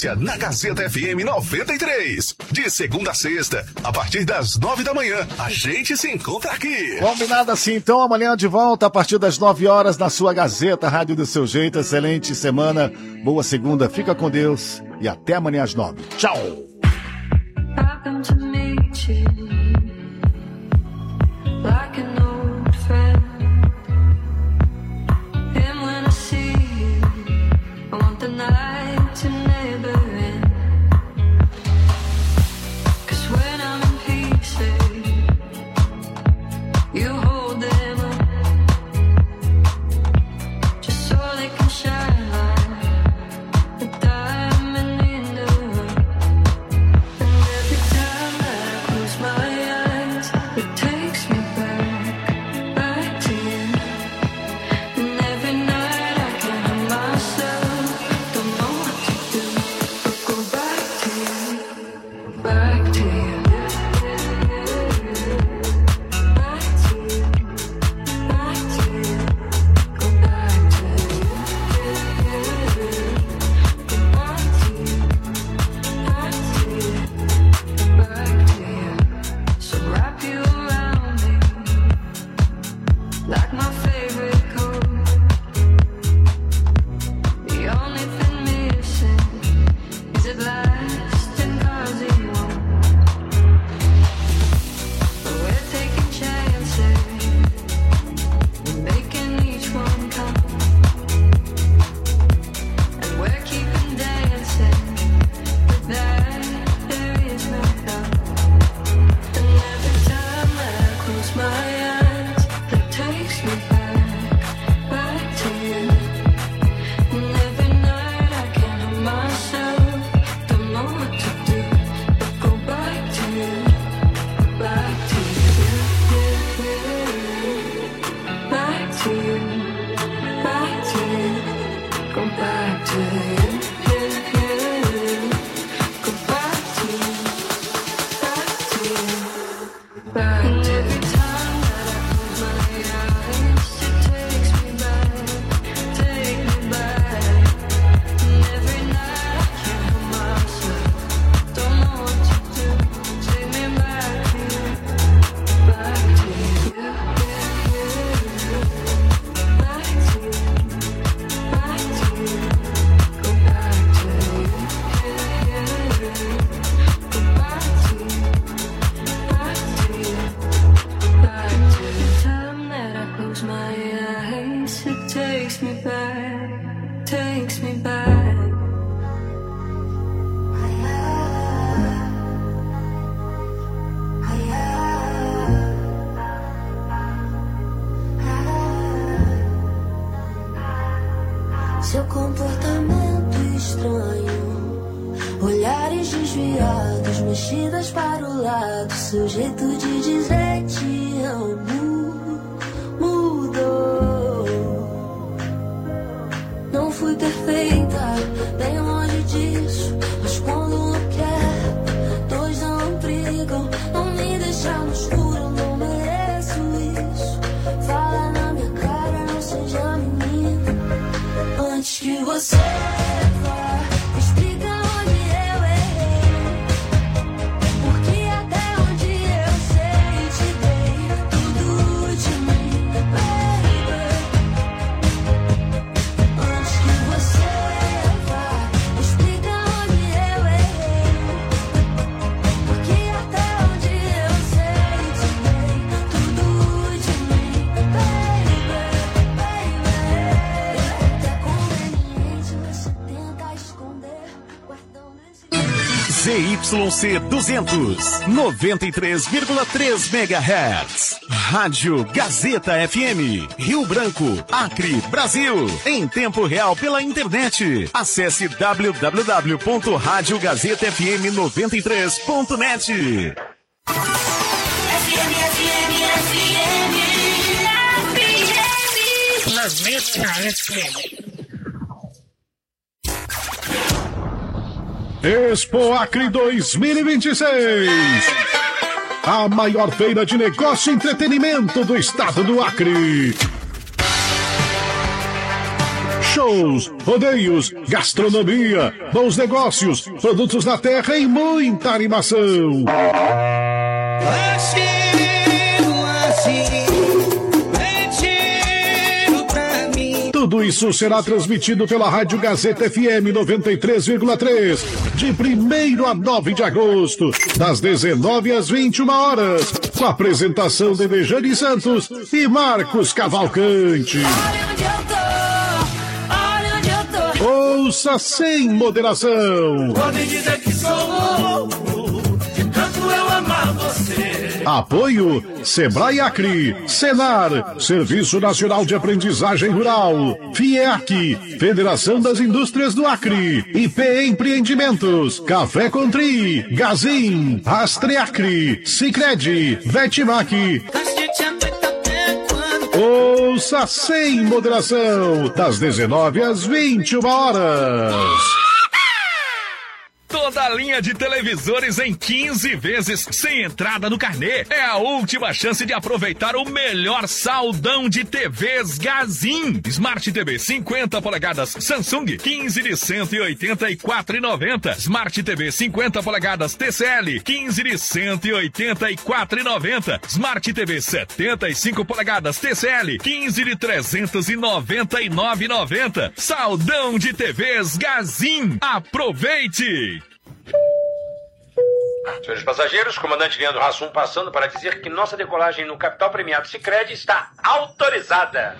Na Gazeta FM 93. De segunda a sexta, a partir das 9 da manhã, a gente se encontra aqui. Combinado assim, então, amanhã de volta, a partir das 9 horas, na sua Gazeta, Rádio do Seu Jeito. Excelente semana, boa segunda, fica com Deus e até amanhã às 9. Tchau! Seu comportamento estranho, olhares desviados, mexidas para o lado, seu jeito de dizer te amo mudou. Não fui perfeita, bem longe disso, mas quando eu quero, dois não brigam, não me deixa no escuro, eu não mereço isso. Fala na minha cara, não seja menina. Antes que você vá, explica onde eu errei, porque até onde eu sei te dei tudo de mim, baby. Antes que você vá, explica onde eu errei, porque até onde eu sei te dei tudo de mim, baby, baby. ZYC 200, 93,3 MHz. Rádio Gazeta FM, Rio Branco, Acre, Brasil. Em tempo real pela internet. Acesse www.radiogazetafm93.net. Expo Acre 2026. A maior feira de negócio e entretenimento do estado do Acre. shows, rodeios, gastronomia, bons negócios, produtos da terra e muita animação. Tudo isso será transmitido pela Rádio Gazeta FM 93,3, de 1º a 9 de agosto, das 19 às 21 horas, com a apresentação de Dejane Santos e Marcos Cavalcante. Ouça sem moderação. Podem dizer que sou louco, de tanto eu amar você. Apoio Sebrae Acre, Senar, Serviço Nacional de Aprendizagem Rural, FIEAC, Federação das Indústrias do Acre, IP Empreendimentos, Café Contri, Gazin, Rastreacre, Sicredi, Vetmac. Ouça sem moderação, das 19 às 21 horas. Toda a linha de televisores em 15 vezes, sem entrada no carnê. É a última chance de aproveitar o melhor saldão de TVs Gazin. Smart TV 50 polegadas Samsung, 15 de R$ 184,90. Smart TV 50 polegadas TCL, 15 de R$ 184,90. Smart TV 75 polegadas TCL, 15 de R$ 399,90. Saldão de TVs Gazin. Aproveite! Senhores passageiros, comandante Leandro Hassum passando para dizer que nossa decolagem no Capital Premiado Sicredi está autorizada.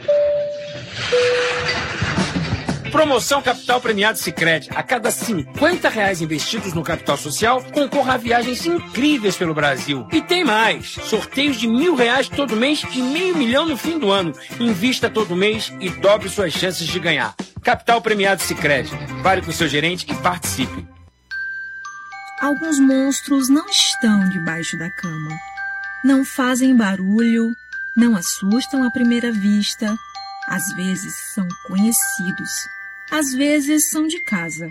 Promoção Capital Premiado Sicredi. A cada R$50 investidos no capital social, concorra a viagens incríveis pelo Brasil. E tem mais. Sorteios de R$1.000 todo mês e R$500 mil no fim do ano. Invista todo mês e dobre suas chances de ganhar. Capital Premiado Sicredi. Fale com seu gerente e participe. Alguns monstros não estão debaixo da cama. Não fazem barulho, não assustam à primeira vista. Às vezes são conhecidos. Às vezes são de casa.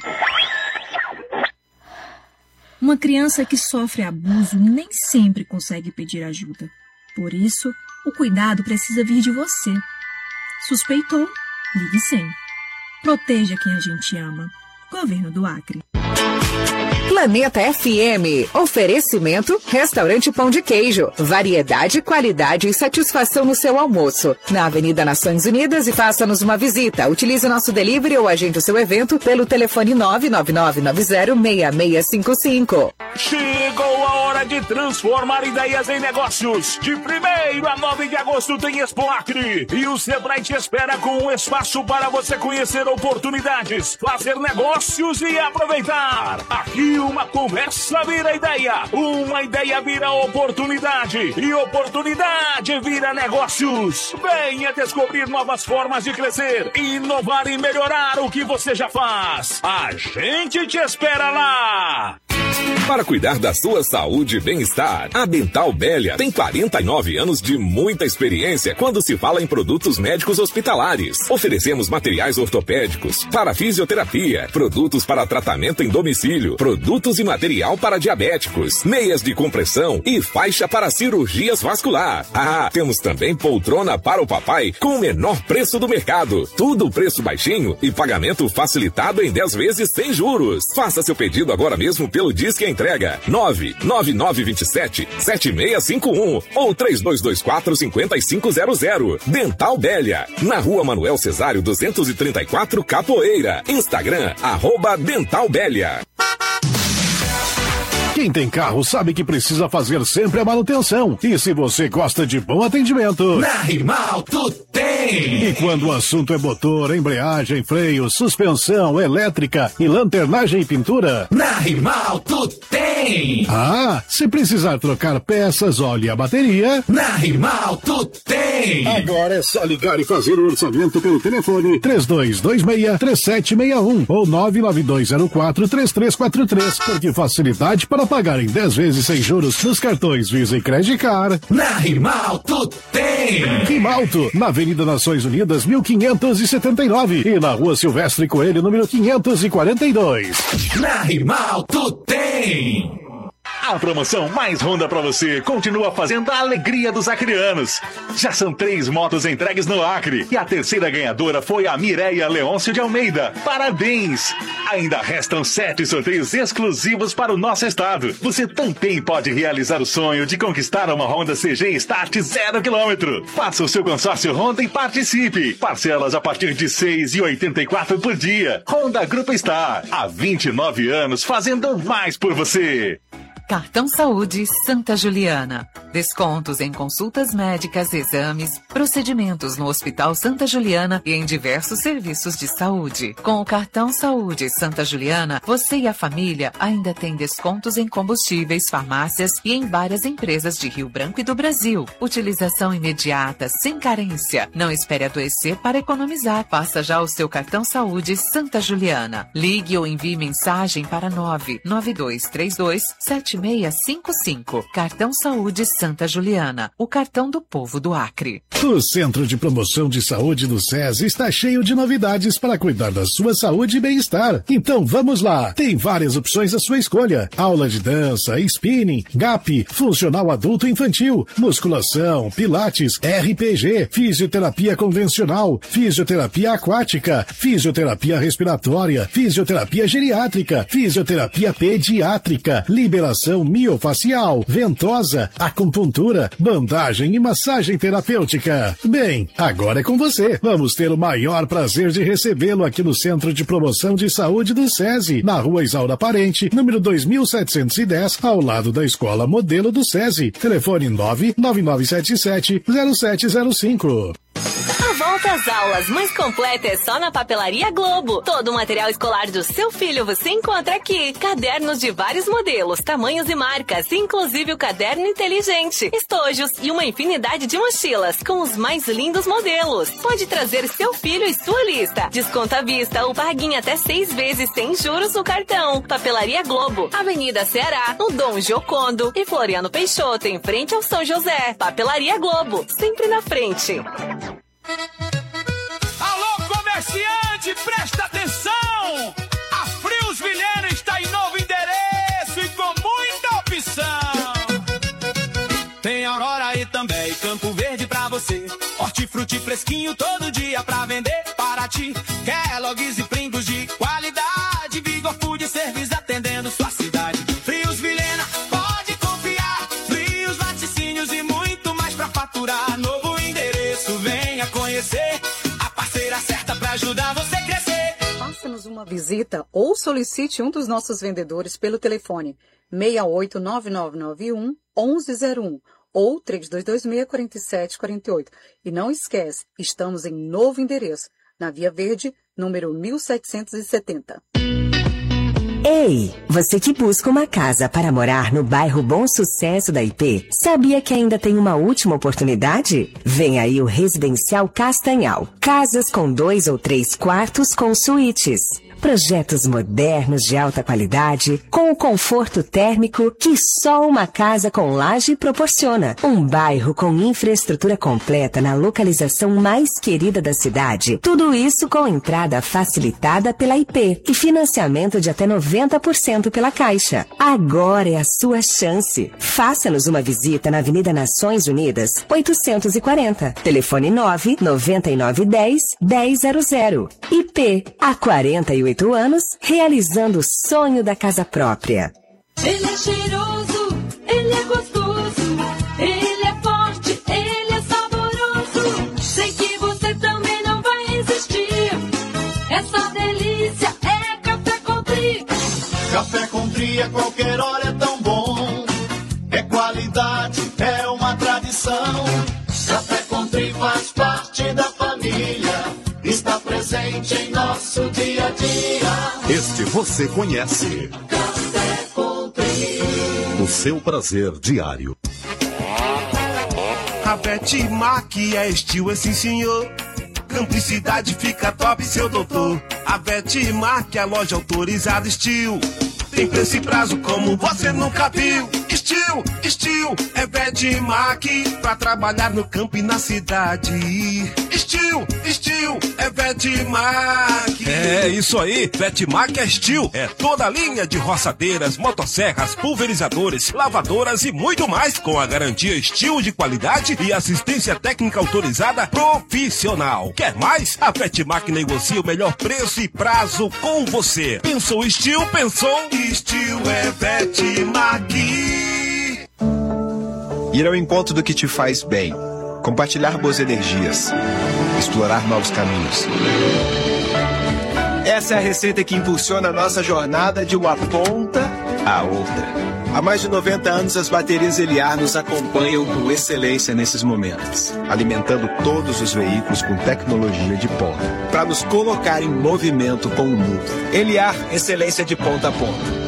Uma criança que sofre abuso nem sempre consegue pedir ajuda. Por isso, o cuidado precisa vir de você. Suspeitou? Ligue 100. Proteja quem a gente ama. Governo do Acre. Planeta FM. Oferecimento Restaurante Pão de Queijo. Variedade, qualidade e satisfação no seu almoço. Na Avenida Nações Unidas e faça-nos uma visita. Utilize nosso delivery ou agende o seu evento pelo telefone 999906655. Chegou a hora de transformar ideias em negócios. De 1º a 9 de agosto tem Expo Acre. E o Sebrae te espera com um espaço para você conhecer oportunidades, fazer negócios e aproveitar. Aqui uma conversa vira ideia, uma ideia vira oportunidade e oportunidade vira negócios. Venha descobrir novas formas de crescer, inovar e melhorar o que você já faz. A gente te espera lá. Para cuidar da sua saúde e bem-estar, a Dental Bélia tem 49 anos de muita experiência quando se fala em produtos médicos hospitalares. Oferecemos materiais ortopédicos para fisioterapia, produtos para tratamento em domicílio, produtos e material para diabéticos, meias de compressão e faixa para cirurgias vascular. Ah, temos também poltrona para o papai com o menor preço do mercado. Tudo preço baixinho e pagamento facilitado em 10 vezes sem juros. Faça seu pedido agora mesmo pelo Disque Entrega 99927-7651 ou 3224-5500. Dental Bélia, na Rua Manuel Cesário 234 Capoeira. Instagram @Dental Bélia. Quem tem carro sabe que precisa fazer sempre a manutenção. E se você gosta de bom atendimento, na Rimalto tem! E quando o assunto é motor, embreagem, freio, suspensão, elétrica e lanternagem e pintura, na Rimalto tem! Ah, se precisar trocar peças, óleo e a bateria, na Rimalto tem! Agora é só ligar e fazer o orçamento pelo telefone 3226-3761 ou 99204-3343, porque facilidade para pagar em 10 vezes sem juros nos cartões Visa e Credit Card. Na Rimalto tem! Rimalto, na Avenida Nações Unidas, 1579 e na Rua Silvestre Coelho, número 542. Na Rimalto tem! A promoção Mais Honda pra você continua fazendo a alegria dos acrianos. Já são 3 motos entregues no Acre e a terceira ganhadora foi a Mireia Leôncio de Almeida. Parabéns! Ainda restam 7 sorteios exclusivos para o nosso estado. Você também pode realizar o sonho de conquistar uma Honda CG Start 0 km. Faça o seu consórcio Honda e participe. Parcelas a partir de R$ 6,84 por dia. Honda Grupo Star, há 29 anos fazendo mais por você. Cartão Saúde Santa Juliana. Descontos em consultas médicas, exames, procedimentos no Hospital Santa Juliana e em diversos serviços de saúde. Com o Cartão Saúde Santa Juliana, você e a família ainda têm descontos em combustíveis, farmácias e em várias empresas de Rio Branco e do Brasil. Utilização imediata, sem carência. Não espere adoecer para economizar. Faça já o seu Cartão Saúde Santa Juliana. Ligue ou envie mensagem para 992327655. Cartão Saúde Santa Juliana, o cartão do povo do Acre. O Centro de Promoção de Saúde do SESI está cheio de novidades para cuidar da sua saúde e bem-estar. Então vamos lá, tem várias opções à sua escolha. Aula de dança, spinning, GAP, funcional adulto e infantil, musculação, pilates, RPG, fisioterapia convencional, fisioterapia aquática, fisioterapia respiratória, fisioterapia geriátrica, fisioterapia pediátrica, liberação miofacial, ventosa, acupuntura, bandagem e massagem terapêutica. Bem, agora é com você. Vamos ter o maior prazer de recebê-lo aqui no Centro de Promoção de Saúde do SESI, na Rua Isaura Parente, número 2710, ao lado da Escola Modelo do SESI. Telefone 99977-0705. A volta às aulas mais completa é só na Papelaria Globo. Todo o material escolar do seu filho você encontra aqui. Cadernos de vários modelos, tamanhos e marcas, inclusive o caderno inteligente, estojos e uma infinidade de mochilas com os mais lindos modelos. Pode trazer seu filho e sua lista. Desconto à vista ou pague em até 6 vezes sem juros no cartão. Papelaria Globo, Avenida Ceará, no Dom Giocondo e Floriano Peixoto, em frente ao São José. Papelaria Globo, sempre na frente. Alô, comerciante, presta atenção! A Frios Vilhena está em novo endereço e com muita opção. Tem Aurora e também Campo Verde pra você. Hortifruti fresquinho todo dia pra vender para ti. Kellogg's e Pringles de qualidade. Vigor Food Service atendendo sua cidade. Frios Vilhena, pode confiar. Frios, laticínios e muito mais pra faturar. Novo endereço, venha conhecer. A parceira certa pra ajudar você a crescer. Faça-nos uma visita ou solicite um dos nossos vendedores pelo telefone 689991-1101 ou 3226-4748. E não esquece, estamos em novo endereço, na Via Verde, número 1770. Ei, você que busca uma casa para morar no bairro Bom Sucesso da IP, sabia que ainda tem uma última oportunidade? Vem aí o Residencial Castanhal. Casas com 2 ou 3 quartos com suítes. Projetos modernos de alta qualidade, com o conforto térmico que só uma casa com laje proporciona. Um bairro com infraestrutura completa na localização mais querida da cidade. Tudo isso com entrada facilitada pela IP e financiamento de até 90% pela Caixa. Agora é a sua chance. Faça-nos uma visita na Avenida Nações Unidas, 840. Telefone 99910-1000. IP, há 48 anos, realizando o sonho da casa própria. Ele é cheiroso, ele é gostoso, ele é forte, ele é saboroso. Sei que você também não vai resistir. Essa delícia é Café Country. Café Country a qualquer hora é tão bom. É qualidade, é uma tradição. Café Country faz parte da família. Está presente em nosso dia a dia. Este você conhece. Café Country. O seu prazer diário. A Vetmac é estilo, sim senhor. Cumplicidade fica top, seu doutor. A Vetmac é a loja autorizada estilo. Tem preço e prazo como você nunca viu. Steel é Vetmac pra trabalhar no campo e na cidade. Steel é Vetmac. É isso aí, Vetmac é Steel. É toda a linha de roçadeiras, motosserras, pulverizadores, lavadoras e muito mais, com a garantia Steel de qualidade e assistência técnica autorizada profissional. Quer mais? A Vetmac negocia o melhor preço e prazo com você. Pensou Steel, pensou Steel é Vetmac. Ir ao encontro do que te faz bem, compartilhar boas energias, explorar novos caminhos. Essa é a receita que impulsiona a nossa jornada de uma ponta à outra. Há mais de 90 anos, as baterias Eliar nos acompanham com excelência nesses momentos, alimentando todos os veículos com tecnologia de ponta, para nos colocar em movimento com o mundo. Eliar, excelência de ponta a ponta.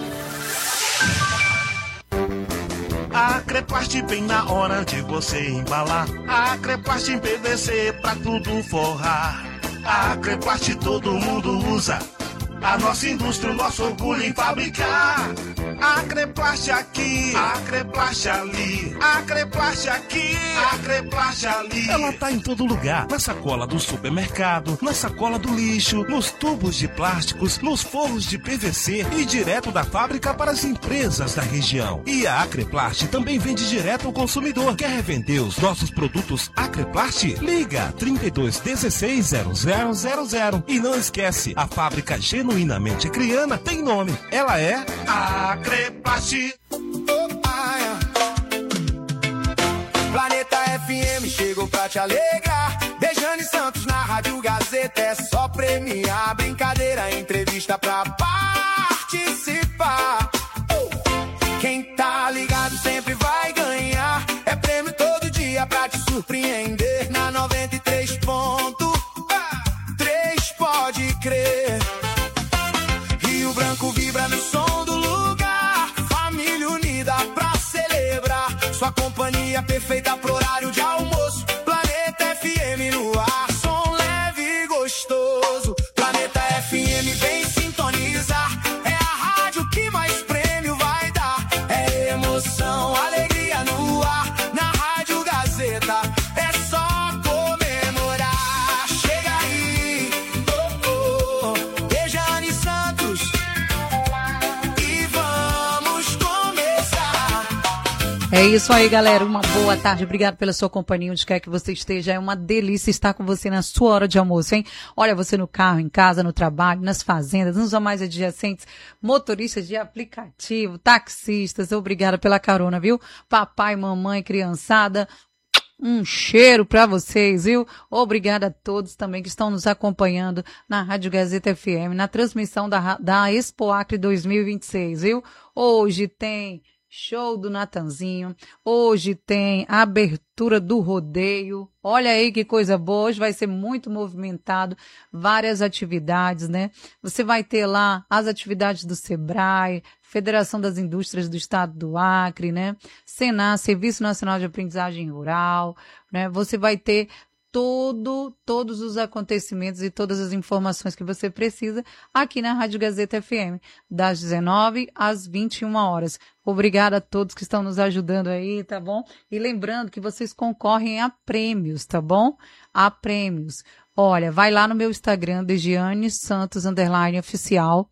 A Creplast vem na hora de você embalar. A Creplast em PVC pra tudo forrar. A Creplast todo mundo usa. A nossa indústria, o nosso orgulho em fabricar. A Creplast aqui, a Creplast ali. A Creplast aqui, a Creplast ali. Ela tá em todo lugar. Na sacola do supermercado, na sacola do lixo, nos tubos de plásticos, nos forros de PVC e direto da fábrica para as empresas da região. E a Acreplast também vende direto ao consumidor. Quer vender os nossos produtos Acreplast? Liga 32 16 0000. E não esquece, a fábrica genuinamente acriana tem nome. Ela é Acreplast. Planeta FM chegou pra te alegrar. Bejane Santos na Rádio Gazeta. É só premiar. Brincadeira, entrevista pra participar. Quem tá ligado sempre vai ganhar. É prêmio todo dia pra te surpreender. Na 93.3 pode crer. Rio Branco vibra no som do lugar. Família unida pra celebrar. Sua companhia perfeita pro horário de almoço. Planeta FM no ar, som leve e gostoso. Planeta FM vem sintonizar. É a rádio que mais prêmio vai dar. É emoção, alegria no ar. Na Rádio Gazeta é só comemorar. Chega aí, Bejane Santos. E vamos começar. É isso aí, galera. Uma boa tarde. Obrigado pela sua companhia, onde quer que você esteja. É uma delícia estar com você na sua hora de almoço, hein? Olha, você no carro, em casa, no trabalho, nas fazendas, nos mais adjacentes, motoristas de aplicativo, taxistas. Obrigada pela carona, viu? Papai, mamãe, criançada. Um cheiro pra vocês, viu? Obrigada a todos também que estão nos acompanhando na Rádio Gazeta FM, na transmissão da Expo Acre 2026, viu? Hoje tem show do Natanzinho, hoje tem a abertura do rodeio. Olha aí que coisa boa, hoje vai ser muito movimentado, várias atividades, né? Você vai ter lá as atividades do Sebrae, Federação das Indústrias do Estado do Acre, né? Senar, Serviço Nacional de Aprendizagem Rural, né? Você vai ter todos os acontecimentos e todas as informações que você precisa aqui na Rádio Gazeta FM, das 19 às 21 horas. Obrigada a todos que estão nos ajudando aí, tá bom? E lembrando que vocês concorrem a prêmios, tá bom? A prêmios. Olha, vai lá no meu Instagram, Degiane Santos _oficial,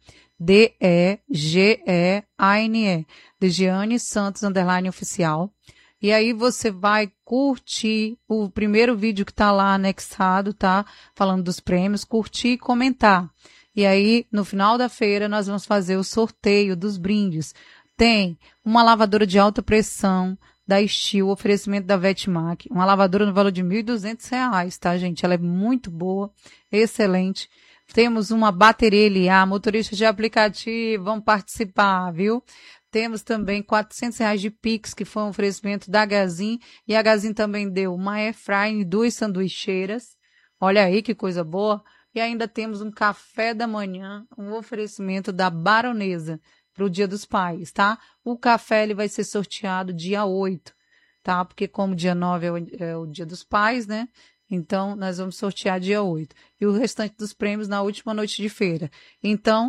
DEGEANE, Degiane Santos _oficial. E aí você vai curtir o primeiro vídeo que tá lá anexado, tá? Falando dos prêmios, curtir e comentar. E aí, no final da feira, nós vamos fazer o sorteio dos brindes. Tem uma lavadora de alta pressão da Steel, oferecimento da Vetmac. Uma lavadora no valor de R$ 1.200, tá, gente? Ela é muito boa, excelente. Temos uma bateria Eliar, motorista de aplicativo, vão participar, viu? Temos também R$ 400 de Pix, que foi um oferecimento da Gazin. E a Gazin também deu uma airfryer e 2 sanduicheiras. Olha aí que coisa boa. E ainda temos um café da manhã, um oferecimento da Baronesa para o Dia dos Pais, tá? O café ele vai ser sorteado dia 8, tá? Porque como dia 9 é o Dia dos Pais, né? Então, nós vamos sortear dia 8. E o restante dos prêmios na última noite de feira. Então,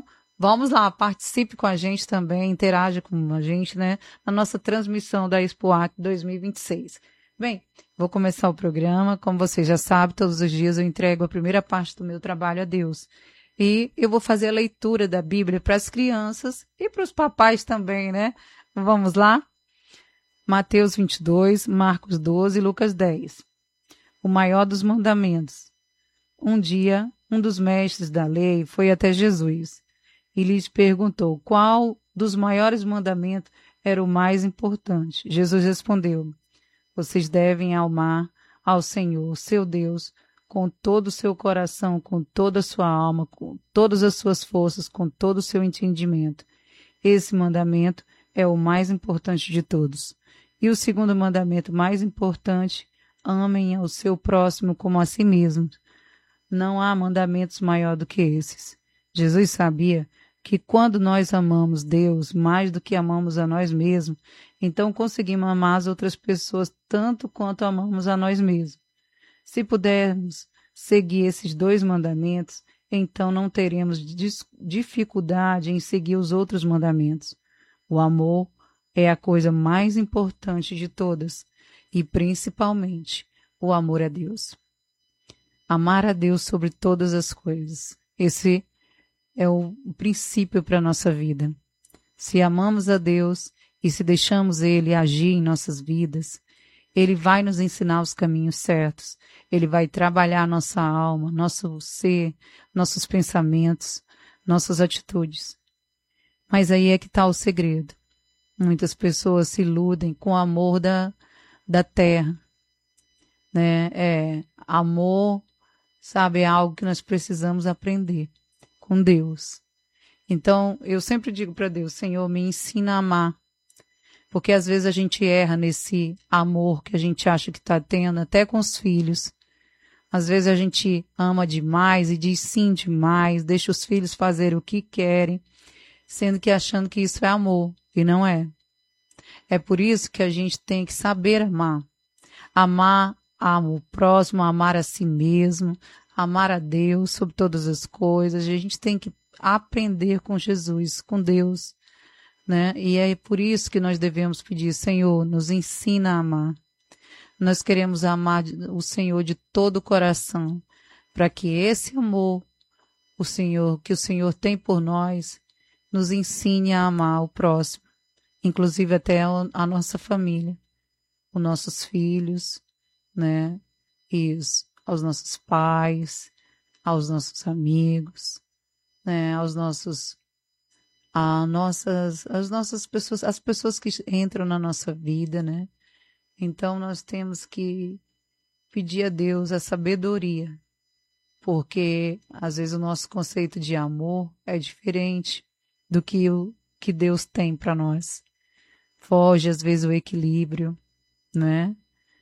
Vamos lá, participe com a gente também, interaja com a gente, né, na nossa transmissão da Expoac 2026. Bem, vou começar o programa. Como você já sabe, todos os dias eu entrego a primeira parte do meu trabalho a Deus. E eu vou fazer a leitura da Bíblia para as crianças e para os papais também, né? Vamos lá? Mateus 22, Marcos 12 e Lucas 10. O maior dos mandamentos. Um dia, um dos mestres da lei foi até Jesus e lhes perguntou qual dos maiores mandamentos era o mais importante. Jesus respondeu: vocês devem amar ao Senhor, seu Deus, com todo o seu coração, com toda a sua alma, com todas as suas forças, com todo o seu entendimento. Esse mandamento é o mais importante de todos. E o segundo mandamento mais importante: amem ao seu próximo como a si mesmo. Não há mandamentos maior do que esses. Jesus sabia que quando nós amamos Deus mais do que amamos a nós mesmos, então conseguimos amar as outras pessoas tanto quanto amamos a nós mesmos. Se pudermos seguir esses dois mandamentos, então não teremos dificuldade em seguir os outros mandamentos. O amor é a coisa mais importante de todas, e principalmente o amor a Deus. Amar a Deus sobre todas as coisas. Esse é o princípio para a nossa vida. Se amamos a Deus e se deixamos Ele agir em nossas vidas, Ele vai nos ensinar os caminhos certos. Ele vai trabalhar nossa alma, nosso ser, nossos pensamentos, nossas atitudes. Mas aí é que está o segredo. Muitas pessoas se iludem com o amor da terra, né? Amor, sabe, é algo que nós precisamos aprender com Deus. Então, eu sempre digo para Deus: Senhor, me ensina a amar. Porque às vezes a gente erra nesse amor que a gente acha que está tendo, até com os filhos. Às vezes a gente ama demais e diz sim demais, deixa os filhos fazerem o que querem, sendo que achando que isso é amor, e não é. É por isso que a gente tem que saber amar. Amar o próximo, amar a si mesmo, amar a Deus sobre todas as coisas. A gente tem que aprender com Jesus, com Deus, né? E é por isso que nós devemos pedir: Senhor, nos ensina a amar. Nós queremos amar o Senhor de todo o coração, para que esse amor, que o Senhor tem por nós, nos ensine a amar o próximo, inclusive até a nossa família, os nossos filhos, né? Aos nossos pais, aos nossos amigos, né? As nossas pessoas, as pessoas que entram na nossa vida, né? Então nós temos que pedir a Deus a sabedoria, porque às vezes o nosso conceito de amor é diferente do que o que Deus tem para nós. Foge às vezes o equilíbrio, né?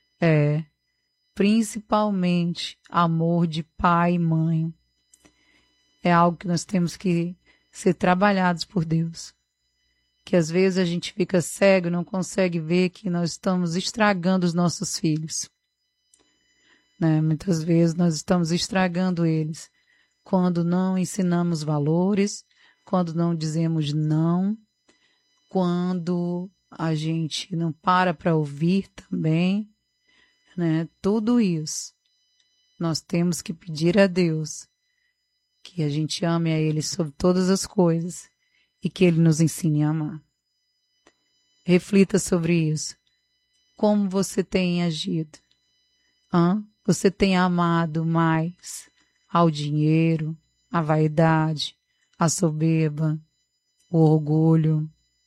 Principalmente amor de pai e mãe. É algo que nós temos que ser trabalhados por Deus. Que às vezes a gente fica cego e não consegue ver que nós estamos estragando os nossos filhos. Né? Muitas vezes nós estamos estragando eles quando não ensinamos valores, quando não dizemos não, quando a gente não para ouvir também, né? Tudo isso nós temos que pedir a Deus que a gente ame a Ele sobre todas as coisas e que Ele nos ensine a amar. Reflita sobre isso. Como você tem agido? Você tem amado mais ao dinheiro, à vaidade, à soberba, o orgulho?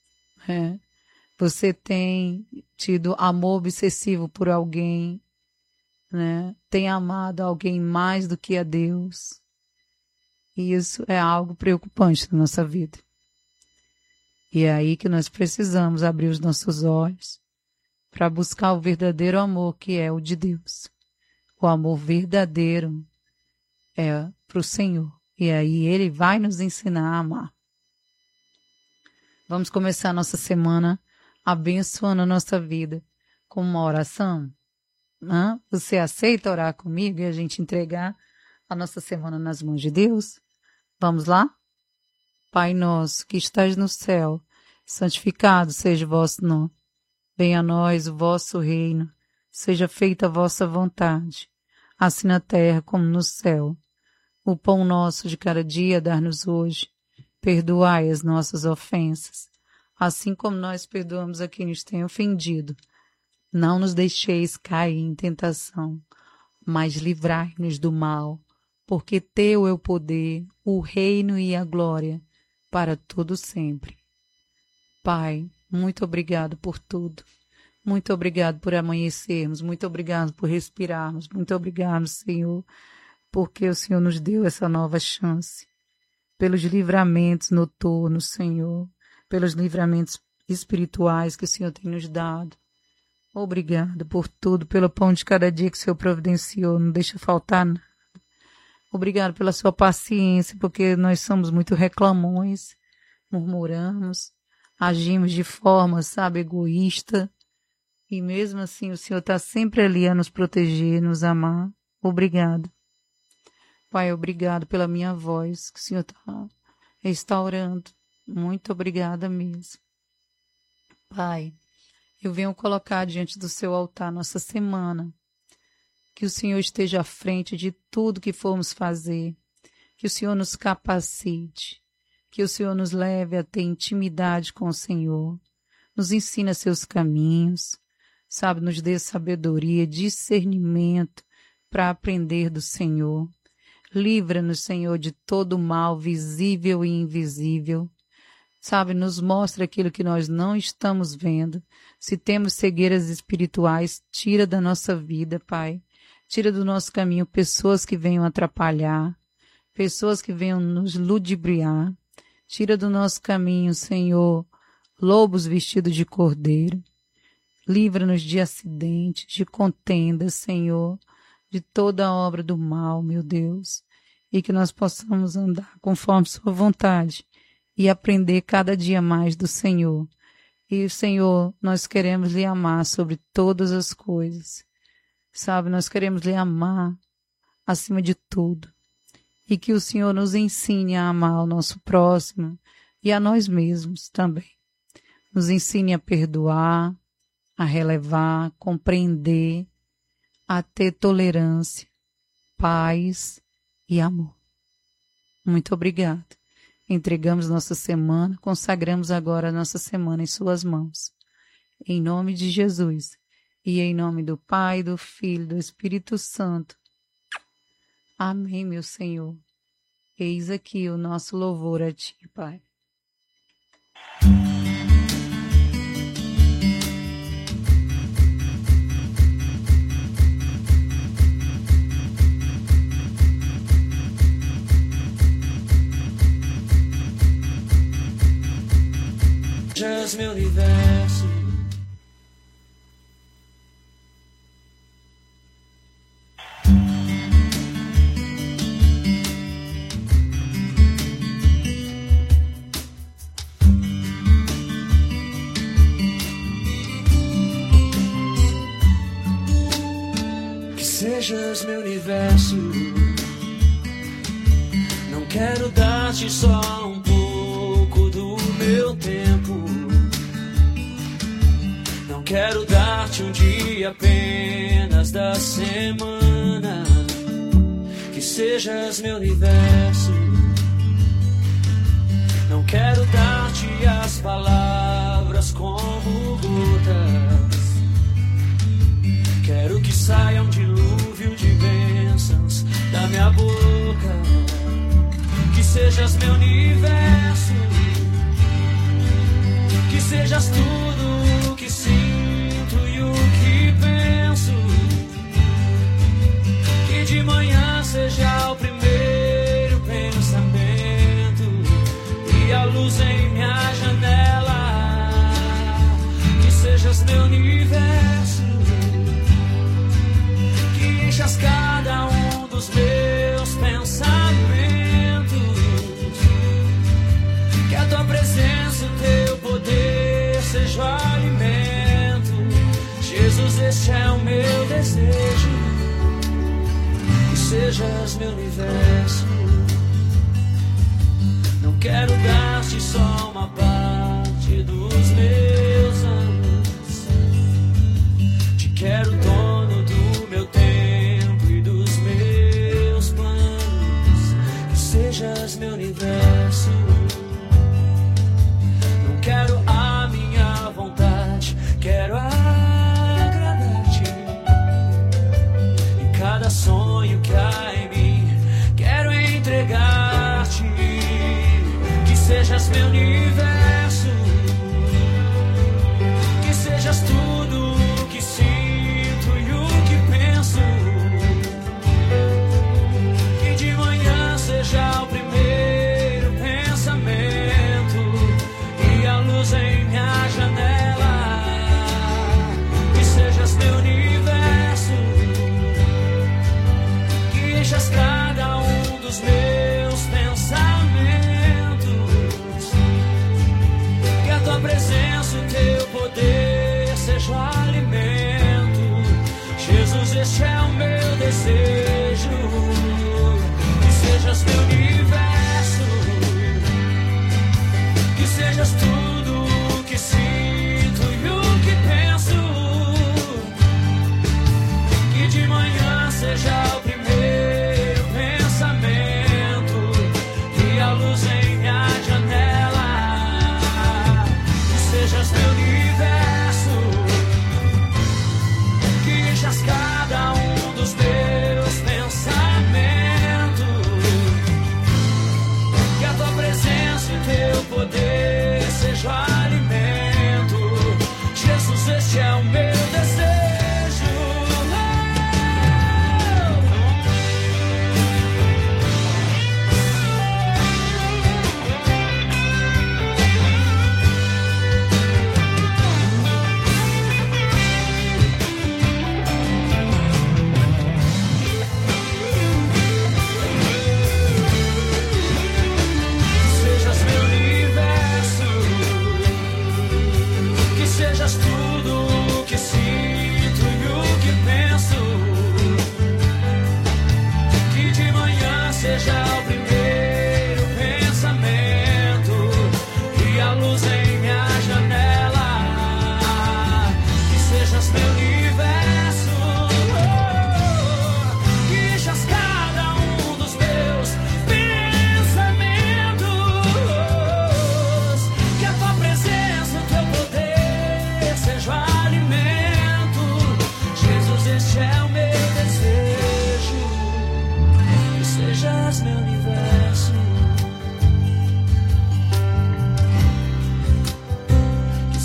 Você tem tido amor obsessivo por alguém? Né? Tem amado alguém mais do que a Deus? E isso é algo preocupante na nossa vida. E é aí que nós precisamos abrir os nossos olhos para buscar o verdadeiro amor, que é o de Deus. O amor verdadeiro é para o Senhor. E aí Ele vai nos ensinar a amar. Vamos começar a nossa semana abençoando a nossa vida com uma oração? Você aceita orar comigo e a gente entregar a nossa semana nas mãos de Deus? Vamos lá? Pai nosso, que estás no céu, santificado seja o vosso nome. Venha a nós o vosso reino, seja feita a vossa vontade, assim na terra como no céu. O pão nosso de cada dia dá-nos hoje. Perdoai as nossas ofensas, assim como nós perdoamos a quem nos tem ofendido. Não nos deixeis cair em tentação, mas livrai-nos do mal, porque teu é o poder, o reino e a glória, para todo sempre. Pai, muito obrigado por tudo. Muito obrigado por amanhecermos, muito obrigado por respirarmos, muito obrigado, Senhor, porque o Senhor nos deu essa nova chance. Pelos livramentos noturnos, Senhor, pelos livramentos espirituais que o Senhor tem nos dado. Obrigado por tudo, pelo pão de cada dia que o Senhor providenciou, não deixa faltar nada. Obrigado pela sua paciência, porque nós somos muito reclamões, murmuramos, agimos de forma, egoísta. E mesmo assim o Senhor está sempre ali a nos proteger, nos amar. Obrigado. Pai, obrigado pela minha voz, que o Senhor está restaurando. Muito obrigada mesmo. Pai, eu venho colocar diante do seu altar nossa semana. Que o Senhor esteja à frente de tudo que formos fazer. Que o Senhor nos capacite. Que o Senhor nos leve a ter intimidade com o Senhor. Nos ensina seus caminhos. Nos dê sabedoria, discernimento para aprender do Senhor. Livra-nos, Senhor, de todo mal visível e invisível. Nos mostra aquilo que nós não estamos vendo. Se temos cegueiras espirituais, tira da nossa vida, Pai. Tira do nosso caminho pessoas que venham atrapalhar, pessoas que venham nos ludibriar. Tira do nosso caminho, Senhor, lobos vestidos de cordeiro. Livra-nos de acidentes, de contendas, Senhor, de toda a obra do mal, meu Deus, e que nós possamos andar conforme sua vontade e aprender cada dia mais do Senhor. E, Senhor, nós queremos lhe amar sobre todas as coisas. Nós queremos lhe amar acima de tudo. E que o Senhor nos ensine a amar o nosso próximo e a nós mesmos também. Nos ensine a perdoar, a relevar, compreender, a ter tolerância, paz e amor. Muito obrigado. Entregamos nossa semana, consagramos agora a nossa semana em suas mãos. Em nome de Jesus e em nome do Pai, do Filho e do Espírito Santo. Amém, meu Senhor. Eis aqui o nosso louvor a Ti, Pai. Sejas meu universo, que sejas meu universo. Não quero dar-te só um pouco do meu tempo. Não quero dar-te um dia apenas da semana. Que sejas meu universo. Não quero dar-te as palavras como gotas. Quero que saia um dilúvio de bênçãos da minha boca. Que sejas meu universo. Que sejas tudo o que sinto e o que penso. Que de manhã seja o primeiro pensamento e a luz em minha janela. Que sejas meu universo. Que enchas cada um dos meus pensamentos. Que a tua presença, o teu poder seja o alimento. Jesus, este é o meu desejo. Que sejas meu universo. Não quero dar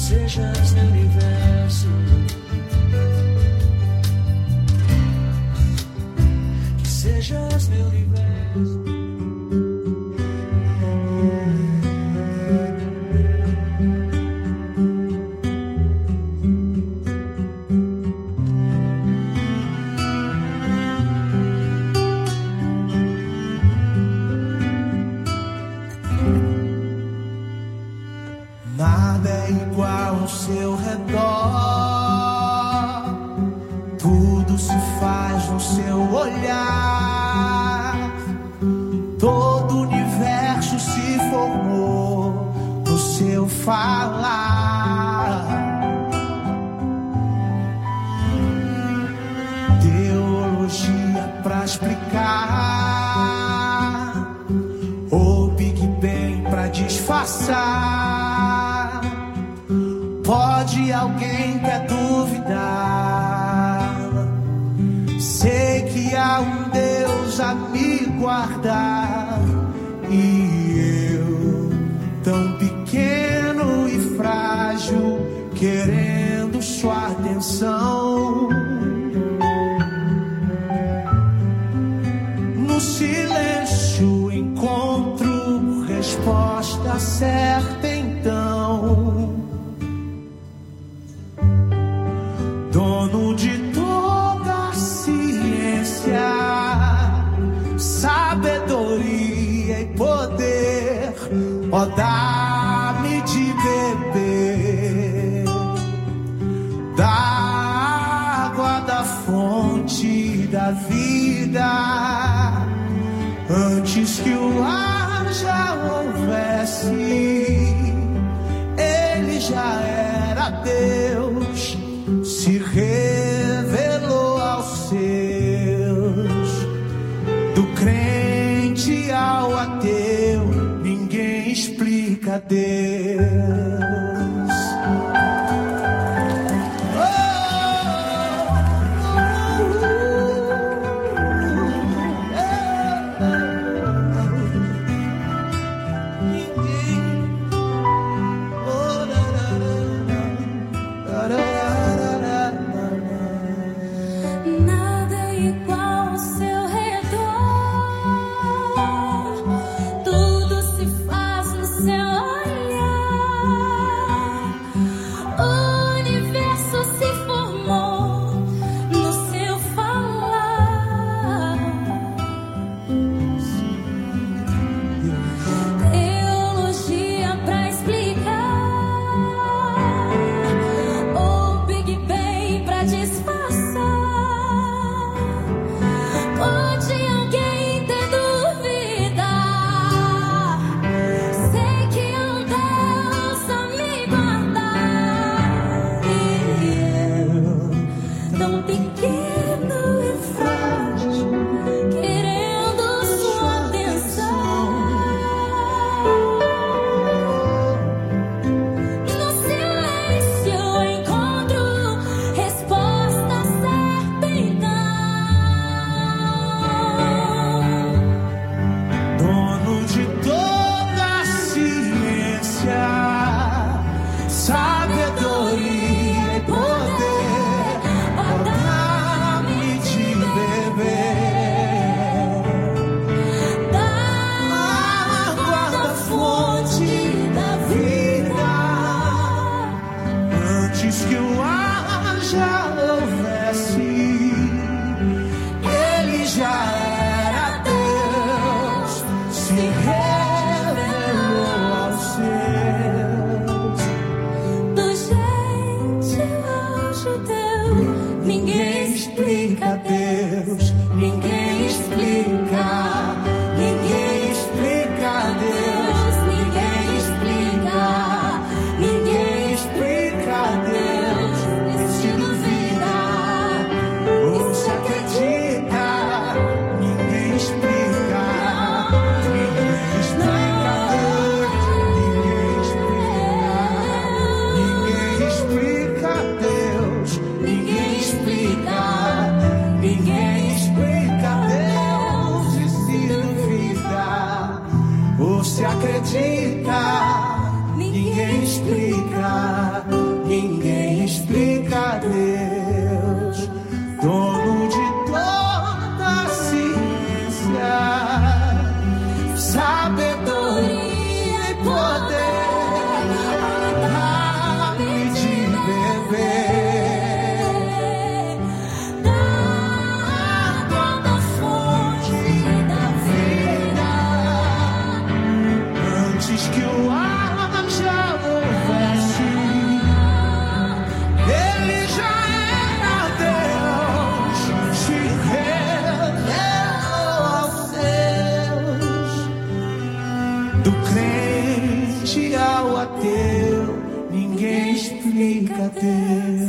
sejas meu universo, que sejas meu universo. Nada é igual ao seu redor, tudo se faz no seu olhar, todo o universo se formou no seu falar. Teologia pra explicar, ou Big Bang pra disfarçar. Pode alguém quer duvidar? Sei que há um Deus a me guardar, e eu, tão pequeno e frágil, querendo sua atenção. No silêncio encontro resposta certa então. Dono de toda a ciência, sabedoria e poder, ó, dá-me de beber da água da fonte da vida, antes que o ar já houvesse, ele já era Deus, se revelou aos seus. Do crente ao ateu, ninguém explica Deus. explica Deus.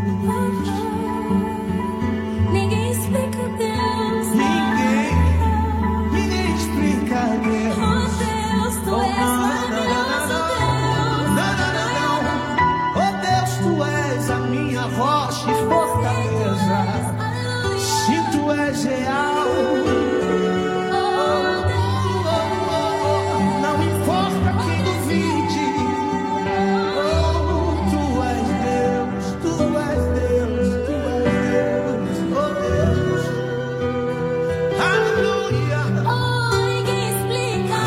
Ninguém explica Deus. Ninguém explica Deus. Oh Deus, tu és maravilhoso, Deus. Oh Deus, tu és a minha rocha e fortaleza. Sim, tu és real. Não importa quem duvide. Tu és Deus, tu és Deus, tu és Deus. Oh Deus. Aleluia. Oh, ninguém explica.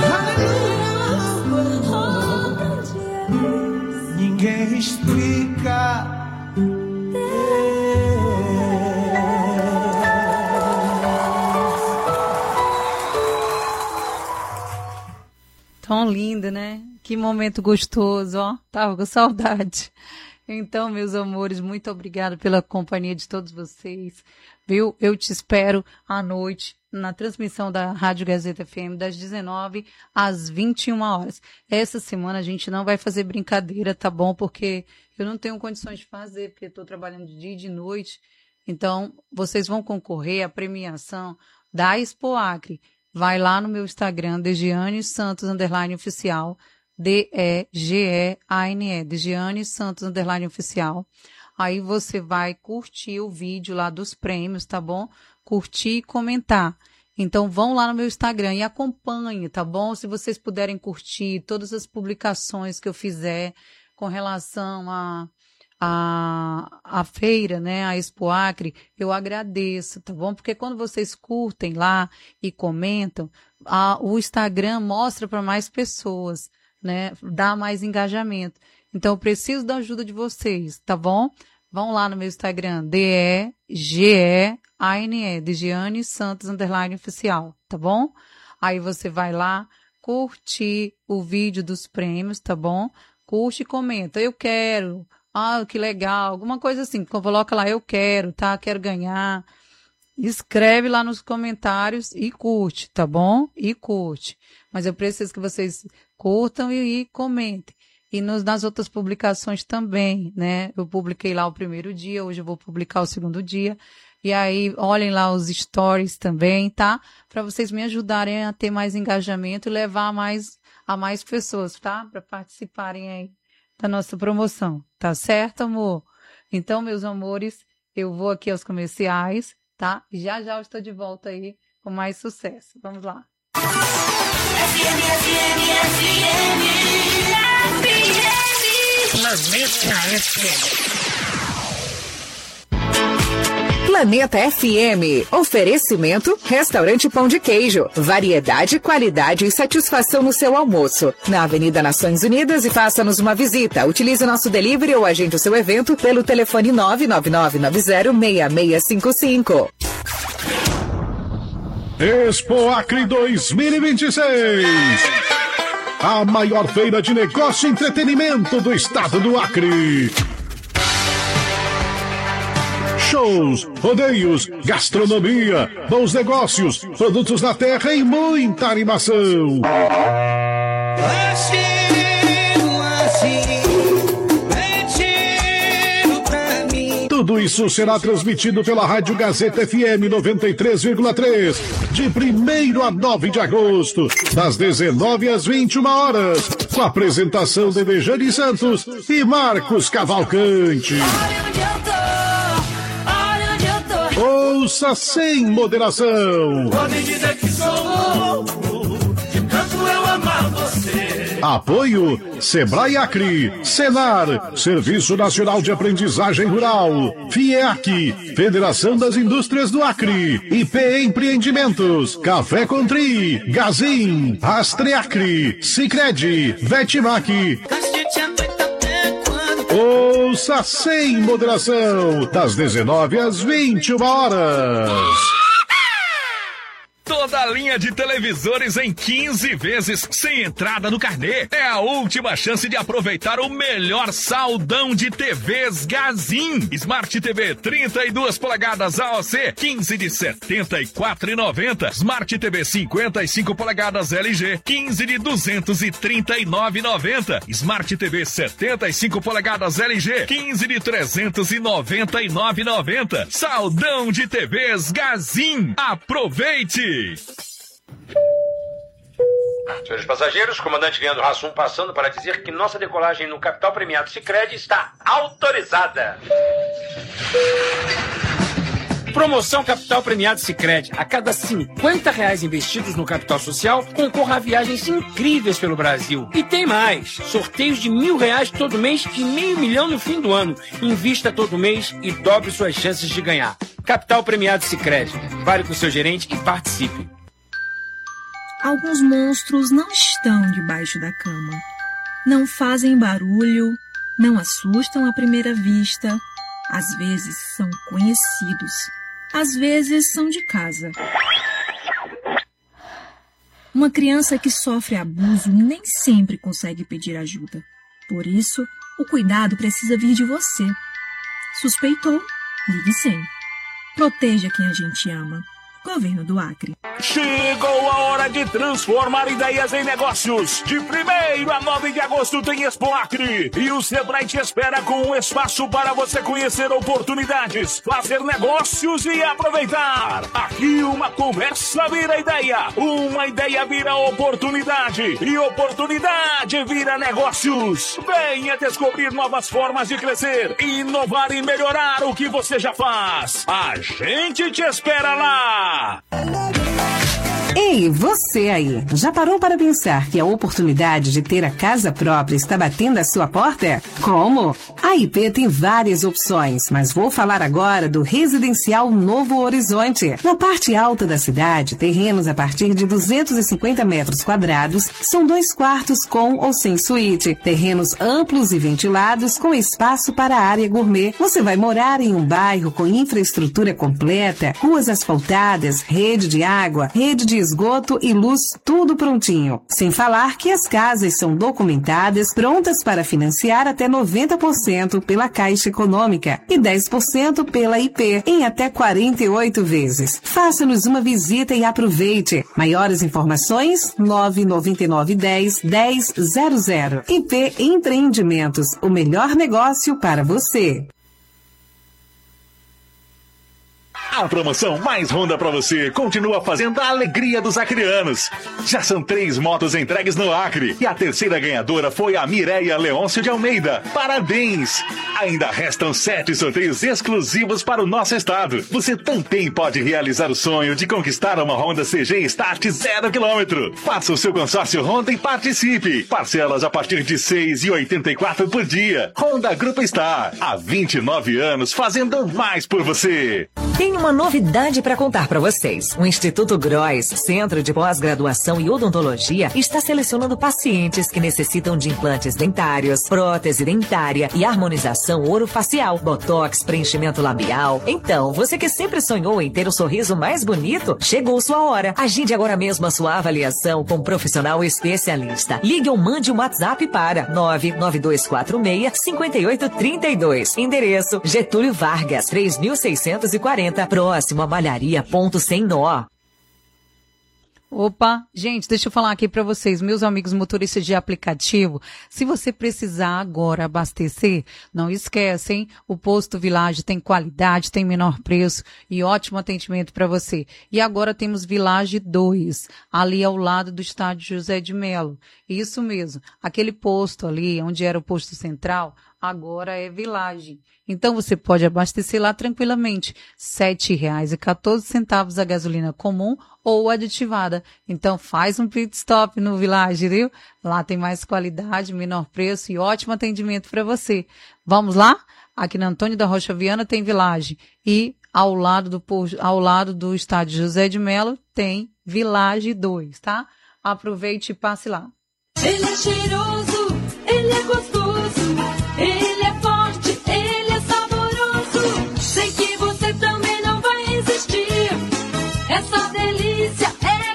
Aleluia. Ninguém explica. Tão lindo, né? Que momento gostoso, ó. Tava com saudade. Então, meus amores, muito obrigada pela companhia de todos vocês, viu? Eu te espero à noite na transmissão da Rádio Gazeta FM das 19 às 21 horas. Essa semana a gente não vai fazer brincadeira, tá bom? Porque eu não tenho condições de fazer, porque estou trabalhando de dia e de noite. Então, vocês vão concorrer à premiação da Expo Acre. Vai lá no meu Instagram, Degiane Santos _oficial, DEGEANE, Degiane Santos _oficial. Aí você vai curtir o vídeo lá dos prêmios, tá bom? Curtir e comentar. Então vão lá no meu Instagram e acompanhe, tá bom? Se vocês puderem curtir todas as publicações que eu fizer com relação a feira, né, a Expo Acre, eu agradeço, tá bom? Porque quando vocês curtem lá e comentam, o Instagram mostra para mais pessoas, né, dá mais engajamento. Então eu preciso da ajuda de vocês, tá bom? Vão lá no meu Instagram, DEGEANE, Degiane Santos _oficial, tá bom? Aí você vai lá, curte o vídeo dos prêmios, tá bom? Curte e comenta, eu quero. Ah, que legal, alguma coisa assim, coloca lá, eu quero, tá? Quero ganhar. Escreve lá nos comentários e curte, tá bom? E curte. Mas eu preciso que vocês curtam e comentem. E nas outras publicações também, né? Eu publiquei lá o primeiro dia, hoje eu vou publicar o segundo dia. E aí, olhem lá os stories também, tá? Para vocês me ajudarem a ter mais engajamento e levar a mais pessoas, tá? Para participarem aí da nossa promoção, tá certo, amor? Então, meus amores, eu vou aqui aos comerciais, tá? Já já eu estou de volta aí com mais sucesso. Vamos lá. Planeta FM. Oferecimento Restaurante Pão de Queijo. Variedade, qualidade e satisfação no seu almoço. Na Avenida Nações Unidas e faça-nos uma visita. Utilize nosso delivery ou agende o seu evento pelo telefone 999906655. Expo Acre 2026. A maior feira de negócio e entretenimento do estado do Acre. Shows, rodeios, gastronomia, bons negócios, produtos da terra e muita animação. Tudo isso será transmitido pela Rádio Gazeta FM 93,3, de 1º a 9 de agosto, das 19 às 21 horas, com a apresentação de Dejane Santos e Marcos Cavalcante. Ouça sem moderação. Podem dizer que sou louco, de tanto eu amar você. Apoio Sebrae Acre, Senar, Serviço Nacional de Aprendizagem Rural, FIEAC, Federação das Indústrias do Acre, IP Empreendimentos, Café Contri, Gazin, Rastreacre, Sicredi, Vetimac. Ouça sem moderação, das 19 às 21 horas. toda a linha de televisores em 15 vezes sem entrada no carnê. É a última chance de aproveitar o melhor saldão de TVs Gazin. Smart TV 32 polegadas AOC, 15 de R$ 74,90. Smart TV 55 polegadas LG, 15 de R$ 239,90. Smart TV 75 polegadas LG, 15 de R$ 399,90. Saldão de TVs Gazin. Aproveite! Senhores passageiros, comandante Leandro Hassum passando para dizer que nossa decolagem no Capital Premiado Sicredi está autorizada. Promoção Capital Premiado Sicredi. A cada R$50 investidos no capital social, concorra a viagens incríveis pelo Brasil. E tem mais. Sorteios de R$1.000 todo mês e R$500 mil no fim do ano. Invista todo mês e dobre suas chances de ganhar. Capital Premiado Sicredi. Vale com o seu gerente e participe. Alguns monstros não estão debaixo da cama. Não fazem barulho, não assustam à primeira vista. Às vezes são conhecidos, às vezes são de casa. Uma criança que sofre abuso nem sempre consegue pedir ajuda. Por isso, o cuidado precisa vir de você. Suspeitou? Ligue 100. Proteja quem a gente ama. Governo do Acre. Chegou a hora de transformar ideias em negócios. De 1º a 9 de agosto tem Expo Acre. E o Sebrae te espera com um espaço para você conhecer oportunidades, fazer negócios e aproveitar. Aqui uma conversa vira ideia, uma ideia vira oportunidade e oportunidade vira negócios. Venha descobrir novas formas de crescer, inovar e melhorar o que você já faz. A gente te espera lá. Ei, você aí, já parou para pensar que a oportunidade de ter a casa própria está batendo à sua porta? Como? A IP tem várias opções, mas vou falar agora do Residencial Novo Horizonte. Na parte alta da cidade, terrenos a partir de 250 metros quadrados, são 2 quartos com ou sem suíte, terrenos amplos e ventilados com espaço para a área gourmet. Você vai morar em um bairro com infraestrutura completa, ruas asfaltadas, rede de água, rede de esgoto e luz, tudo prontinho. Sem falar que as casas são documentadas, prontas para financiar até 90% pela Caixa Econômica e 10% pela IP, em até 48 vezes. Faça-nos uma visita e aproveite. Maiores informações, 99910-1000. IP Empreendimentos, o melhor negócio para você. A promoção mais Honda pra você continua fazendo a alegria dos acreanos. Já são 3 motos entregues no Acre e a terceira ganhadora foi a Mireia Leôncio de Almeida. Parabéns! Ainda restam 7 sorteios exclusivos para o nosso estado. Você também pode realizar o sonho de conquistar uma Honda CG Start 0 km. Faça o seu consórcio Honda e participe. Parcelas a partir de R$ 6,84 por dia. Honda Grupo Star, há 29 anos fazendo mais por você. Tem uma novidade para contar para vocês. O Instituto Gross, Centro de Pós-Graduação em Odontologia, está selecionando pacientes que necessitam de implantes dentários, prótese dentária e harmonização orofacial, botox, preenchimento labial. Então, você que sempre sonhou em ter o sorriso mais bonito, chegou sua hora. Agende agora mesmo a sua avaliação com um profissional especialista. Ligue ou mande um WhatsApp para 99246-5832. Endereço Getúlio Vargas, 3640, próximo a Malharia Ponto Sem Nó. Opa, gente, deixa eu falar aqui para vocês, meus amigos motoristas de aplicativo, se você precisar agora abastecer, não esquece, hein? O Posto Village tem qualidade, tem menor preço e ótimo atendimento para você. E agora temos Village 2, ali ao lado do estádio José de Melo. Isso mesmo, aquele posto ali, onde era o posto central, agora é Village. Então você pode abastecer lá tranquilamente. R$ 7,14 a gasolina comum ou aditivada. Então faz um pit stop no Village, viu? Lá tem mais qualidade, menor preço e ótimo atendimento para você. Vamos lá? Aqui na Antônio da Rocha Viana tem Village. E ao lado do estádio José de Melo tem Village 2, tá? Aproveite e passe lá. Ele é cheiroso, ele é gostoso, ele é forte, ele é saboroso. Sei que você também não vai resistir. Essa delícia é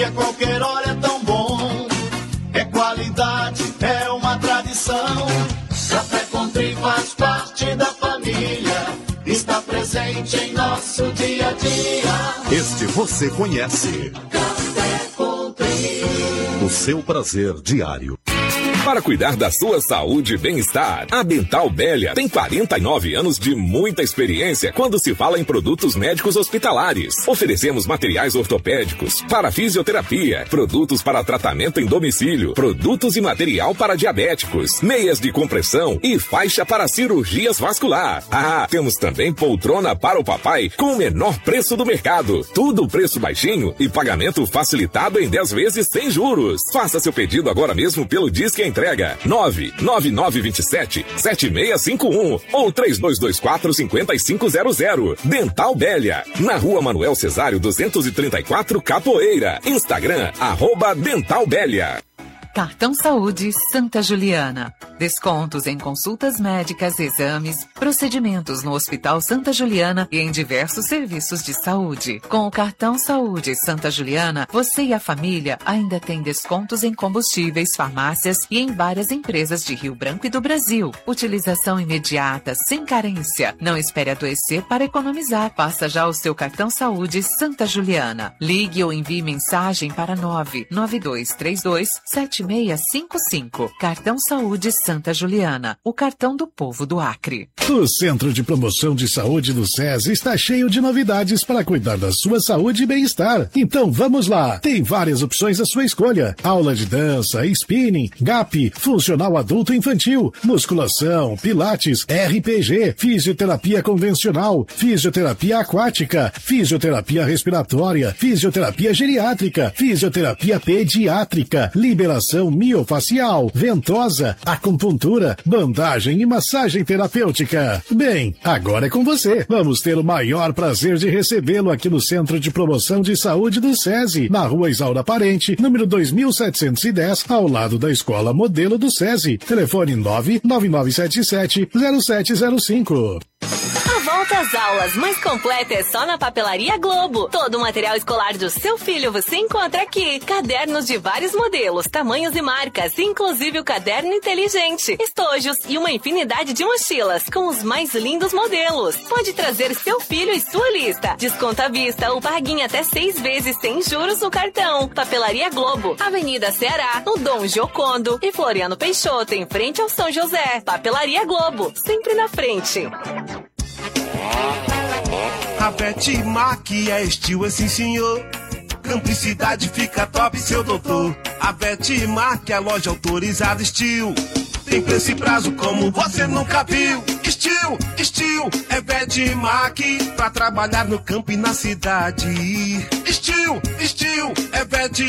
Compre a qualquer hora, é tão bom. É qualidade, é uma tradição. Café Country faz parte da família. Está presente em nosso dia a dia. Este você conhece. Café Country. O seu prazer diário. Para cuidar da sua saúde e bem-estar, a Dental Bélia tem 49 anos de muita experiência quando se fala em produtos médicos hospitalares. Oferecemos materiais ortopédicos para fisioterapia, produtos para tratamento em domicílio, produtos e material para diabéticos, meias de compressão e faixa para cirurgias vascular. Ah, temos também poltrona para o papai com o menor preço do mercado. Tudo preço baixinho e pagamento facilitado em 10 vezes sem juros. Faça seu pedido agora mesmo pelo Disque Entrega 99927-7651 ou 3224-5500. Dental Bélia, na Rua Manuel Cesário 234, Capoeira. Instagram, @Dental Bélia. Cartão Saúde Santa Juliana. Descontos em consultas médicas, exames, procedimentos no Hospital Santa Juliana e em diversos serviços de saúde. Com o Cartão Saúde Santa Juliana, você e a família ainda tem descontos em combustíveis, farmácias e em várias empresas de Rio Branco e do Brasil. Utilização imediata, sem carência. Não espere adoecer para economizar. Faça já o seu Cartão Saúde Santa Juliana. Ligue ou envie mensagem para 99232-7655. Cartão Saúde Santa Juliana, o cartão do povo do Acre. O Centro de Promoção de Saúde do SESI está cheio de novidades para cuidar da sua saúde e bem-estar. Então vamos lá, tem várias opções à sua escolha. Aula de dança, spinning, GAP, funcional adulto e infantil, musculação, pilates, RPG, fisioterapia convencional, fisioterapia aquática, fisioterapia respiratória, fisioterapia geriátrica, fisioterapia pediátrica, liberação miofacial, ventosa, acupuntura, bandagem e massagem terapêutica. Bem, agora é com você. Vamos ter o maior prazer de recebê-lo aqui no Centro de Promoção de Saúde do SESI, na Rua Isaura Parente, número 2710, ao lado da Escola Modelo do SESI. Telefone 99977-0705. A volta às aulas mais completa é só na Papelaria Globo. Todo o material escolar do seu filho você encontra aqui. Cadernos de vários modelos, tamanhos e marcas, inclusive o caderno inteligente, estojos e uma infinidade de mochilas com os mais lindos modelos. Pode trazer seu filho e sua lista. Desconto à vista ou pague em até 6 vezes sem juros no cartão. Papelaria Globo, Avenida Ceará, no Dom Giocondo e Floriano Peixoto, em frente ao São José. Papelaria Globo, sempre na frente. A Vetmac é estilo, sim senhor. Cumplicidade fica top, seu doutor. A Vetmac é a loja autorizada estilo. Tem preço e prazo como você nunca viu. Estilo, é Vetmac pra trabalhar no campo e na cidade. Estilo, é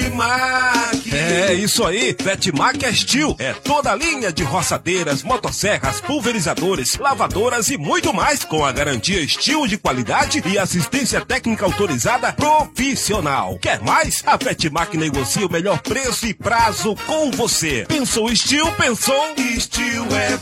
Vetmac. É isso aí, Vetmac é estilo. É toda a linha de roçadeiras, motosserras, pulverizadores, lavadoras e muito mais, com a garantia estilo de qualidade e assistência técnica autorizada profissional. Quer mais? A Vetmac negocia o melhor preço e prazo com você. Pensou estilo, pensou estilo, é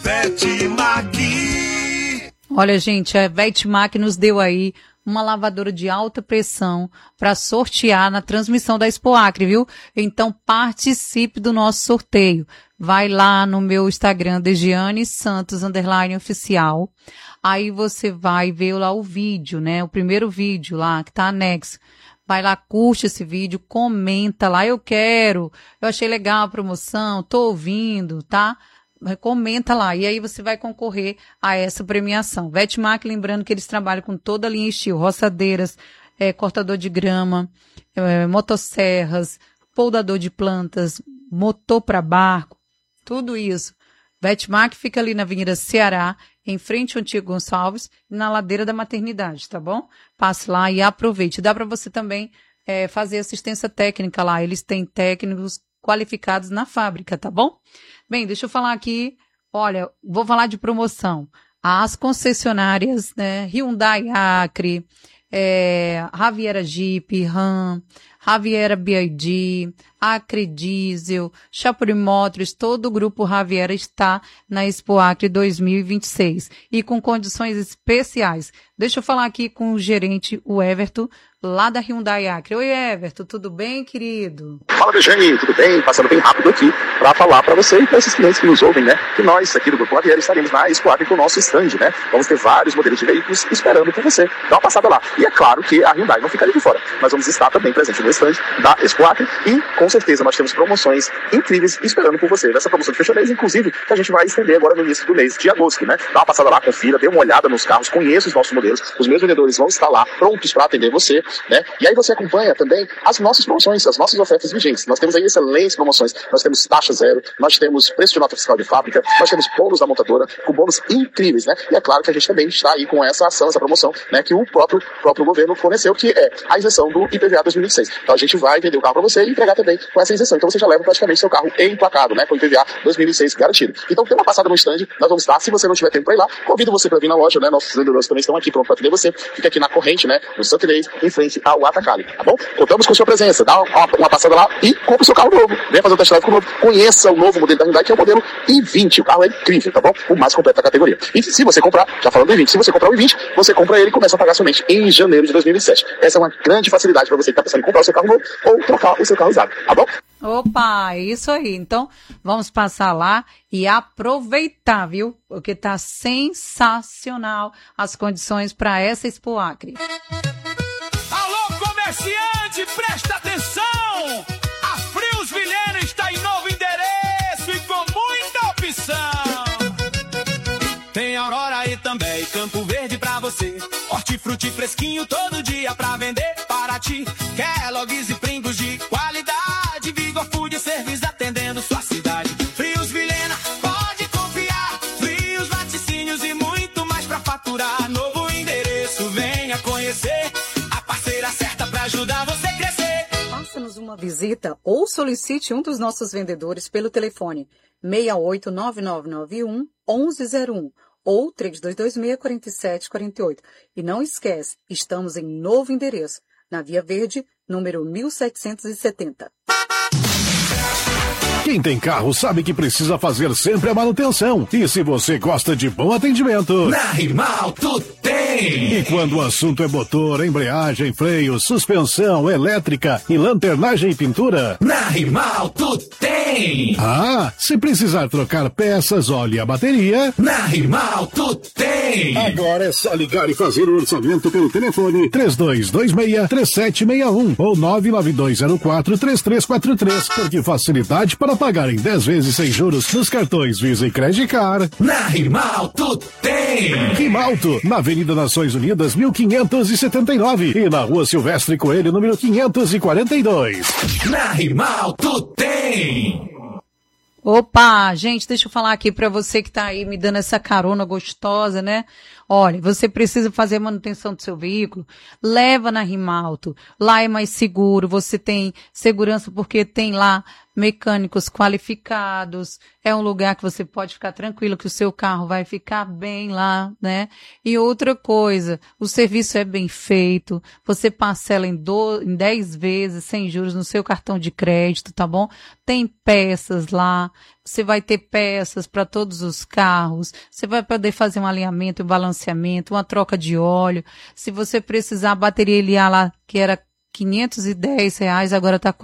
Vetmac. Olha, gente, a Vetmac nos deu aí uma lavadora de alta pressão para sortear na transmissão da Expo Acre, viu? Então participe do nosso sorteio. Vai lá no meu Instagram, Degiane Santos _oficial. Aí você vai ver lá o vídeo, né? O primeiro vídeo lá que tá anexo. Vai lá, curte esse vídeo, comenta lá, eu achei legal a promoção, tô ouvindo, tá? Comenta lá, e aí você vai concorrer a essa premiação. Vetmac, lembrando que eles trabalham com toda a linha estilo, roçadeiras, cortador de grama, motosserras, poldador de plantas, motor para barco, tudo isso. Vetmac fica ali na Avenida Ceará, em frente ao Antigo Gonçalves, na ladeira da maternidade, tá bom? Passe lá e aproveite. Dá para você também fazer assistência técnica lá, eles têm técnicos qualificados na fábrica, tá bom? Bem, deixa eu falar aqui, olha, vou falar de promoção. As concessionárias, né, Hyundai Acre, Riviera Jeep, Ram, Riviera BYD, Acre Diesel, Chapuri Motors, todo o grupo Riviera está na Expo Acre 2026 e com condições especiais. Deixa eu falar aqui com o gerente, o Everton, lá da Hyundai Acre. Oi, Everton, tudo bem, querido? Fala, Dejane, tudo bem? Passando bem rápido aqui para falar para você e para esses clientes que nos ouvem, né? Que nós aqui do Grupo Lavieri estaremos na Expo Acre com o nosso stand, né? Vamos ter vários modelos de veículos esperando por você. Dá uma passada lá. E é claro que a Hyundai não ficaria de fora. Nós vamos estar também presente no stand da Expo Acre e, com certeza, nós temos promoções incríveis esperando por você. Nessa promoção de fecho mês, inclusive, que a gente vai estender agora no início do mês de agosto, né? Dá uma passada lá, confira, dê uma olhada nos carros, conheça os nossos modelos. Os meus vendedores vão estar lá prontos para atender você, né? E aí você acompanha também as nossas promoções, as nossas ofertas vigentes. Nós temos aí excelentes promoções. Nós temos taxa zero, nós temos preço de nota fiscal de fábrica, nós temos bônus da montadora, com bônus incríveis, né? E é claro que a gente também está aí com essa ação, essa promoção, né? Que o próprio governo forneceu, que é a isenção do IPVA 2026. Então a gente vai vender o carro para você e entregar também com essa isenção. Então você já leva praticamente seu carro emplacado, né? Com o IPVA 2026 garantido. Então tem uma passada no stand, nós vamos estar. Se você não tiver tempo para ir lá, convido você para vir na loja, né? Nossos vendedores também estão aqui prontos para atender você. Fica aqui na corrente, né? No Santo Inês, em frente ao Atacali, tá bom? Contamos com sua presença. Dá uma passada lá e compre o seu carro novo. Venha fazer um test drive com o novo. Conheça o novo modelo da Hyundai, que é o modelo i20. O carro é incrível, tá bom? O mais completo da categoria. E se você comprar, já falando do i20, se você comprar o i20, você compra ele e começa a pagar somente em janeiro de 2027. Essa é uma grande facilidade para você que está pensando em comprar o seu carro novo ou trocar o seu carro usado, tá bom? Opa, isso aí. Então, vamos passar lá e aproveitar, viu? Porque tá sensacional as condições para essa Expo Acre. Alô, comerciante, presta atenção! A Frios Vilhena está em novo endereço e com muita opção. Tem Aurora e também Campo Verde pra você. Hortifruti fresquinho todo dia pra vender para ti. Kellogg's e Pringles de qualidade. Vigor Food Serviço atendendo sua cidade. Frios Vilhena, pode confiar. Frios, laticínios e muito mais pra faturar. Novo endereço, venha conhecer. A parceira certa pra ajudar você a crescer. Faça-nos uma visita ou solicite um dos nossos vendedores pelo telefone 689991-1101 ou 3226-4748. E não esquece, estamos em novo endereço, na Via Verde, número 1770. Quem tem carro sabe que precisa fazer sempre a manutenção. E se você gosta de bom atendimento, na Rimalto tem! E quando o assunto é motor, embreagem, freio, suspensão, elétrica e lanternagem e pintura, na Rimalto tem! Ah, se precisar trocar peças, óleo e a bateria, na Rimalto tem! Agora é só ligar e fazer o orçamento pelo telefone 3226-3761 ou 99204-3343, porque facilidade para pagar em 10 vezes sem juros nos cartões Visa e Credit Card. Na Rimalto tem! Rimalto, na Avenida Nações Unidas, 1579 e na Rua Silvestre Coelho, número 542. Na Rimalto tem! Opa, gente, deixa eu falar aqui pra você que tá aí me dando essa carona gostosa, né? Olha, você precisa fazer a manutenção do seu veículo, leva na Rimalto. Lá é mais seguro, você tem segurança porque tem lá mecânicos qualificados. É um lugar que você pode ficar tranquilo que o seu carro vai ficar bem lá, né? E outra coisa, o serviço é bem feito, você parcela em 10 vezes sem juros no seu cartão de crédito, tá bom? Tem peças lá, você vai ter peças para todos os carros, você vai poder fazer um alinhamento, um balanceamento, uma troca de óleo. Se você precisar, a bateria Eliar lá, que era R$510, agora está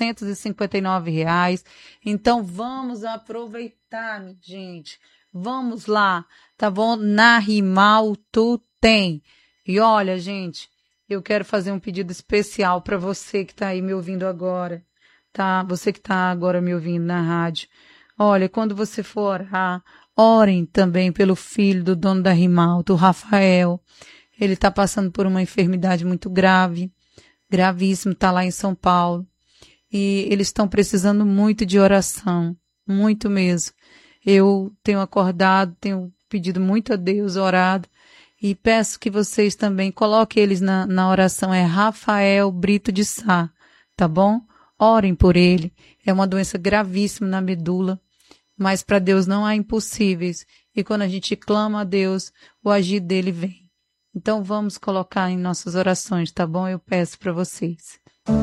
R$459. Então vamos aproveitar, minha gente. Vamos lá, tá bom? Na Rimalto tem. E olha, gente, eu quero fazer um pedido especial para você que está aí me ouvindo agora, tá? Você que está agora me ouvindo na rádio. Olha, quando você for orar, orem também pelo filho do dono da Rimalto, o Rafael. Ele está passando por uma enfermidade muito grave, gravíssimo, está lá em São Paulo. E eles estão precisando muito de oração, muito mesmo. Eu tenho acordado, tenho pedido muito a Deus, orado, e peço que vocês também coloquem eles na oração. É Rafael Brito de Sá, tá bom? Orem por ele. É uma doença gravíssima na medula, mas para Deus não há impossíveis. E quando a gente clama a Deus, o agir dele vem. Então vamos colocar em nossas orações, tá bom? Eu peço para vocês.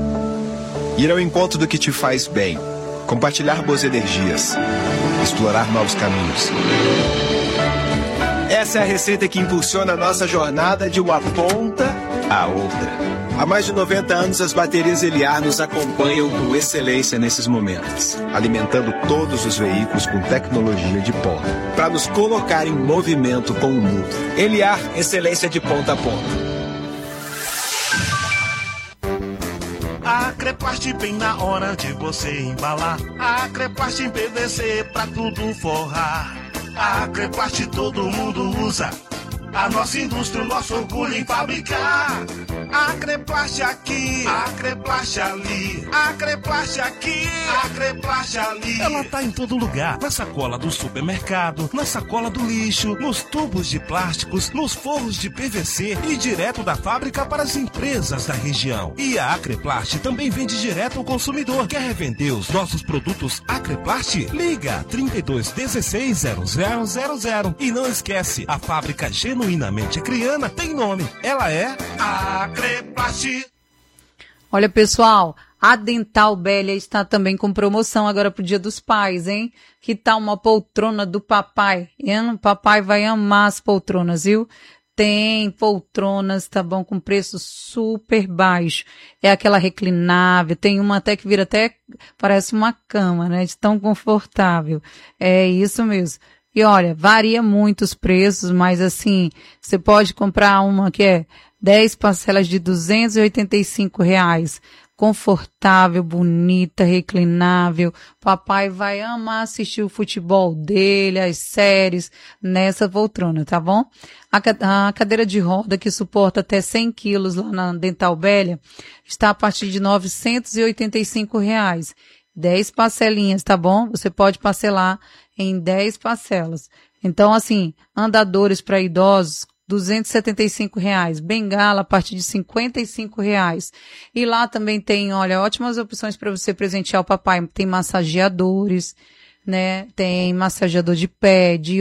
Ir ao encontro do que te faz bem. Compartilhar boas energias. Explorar novos caminhos. Essa é a receita que impulsiona a nossa jornada de uma ponta a outra. Há mais de 90 anos, as baterias Eliar nos acompanham com excelência nesses momentos, alimentando todos os veículos com tecnologia de ponta, para nos colocar em movimento com o mundo. Eliar, excelência de ponta a ponta. A Creparte bem na hora de você embalar. A Creparte em PVC pra tudo forrar. A Creparte todo mundo usa. A nossa indústria, o nosso orgulho em fabricar. A Creparte aqui, a Creparte ali. A Creparte aqui, a Creparte ali. Ela tá em todo lugar. Na sacola do supermercado, na sacola do lixo, nos tubos de plásticos, nos forros de PVC e direto da fábrica para as empresas da região. E a Acreplast também vende direto ao consumidor. Quer revender os nossos produtos Acreplast? Liga 32 16 0000. E não esquece, a fábrica genuinamente acriana tem nome. Ela é Acreplast. Olha, pessoal, a Dental Bélia está também com promoção agora pro Dia dos Pais, hein? Que tal uma poltrona do papai? O papai vai amar as poltronas, viu? Tem poltronas, tá bom, com preço super baixo. É aquela reclinável, tem uma até que vira até, parece uma cama, né? De tão confortável. É isso mesmo. E olha, varia muito os preços, mas assim, você pode comprar uma que é 10 parcelas de R$285. Confortável, bonita, reclinável. Papai vai amar assistir o futebol dele, as séries, nessa poltrona, tá bom? A cadeira de roda que suporta até 100 quilos lá na Dental Bélia está a partir de R$985. 10 parcelinhas, tá bom? Você pode parcelar em 10 parcelas. Então, assim, andadores para idosos, R$275, bengala a partir de R$55. E lá também tem, olha, ótimas opções para você presentear o papai. Tem massageadores, né? Tem massageador de pé, de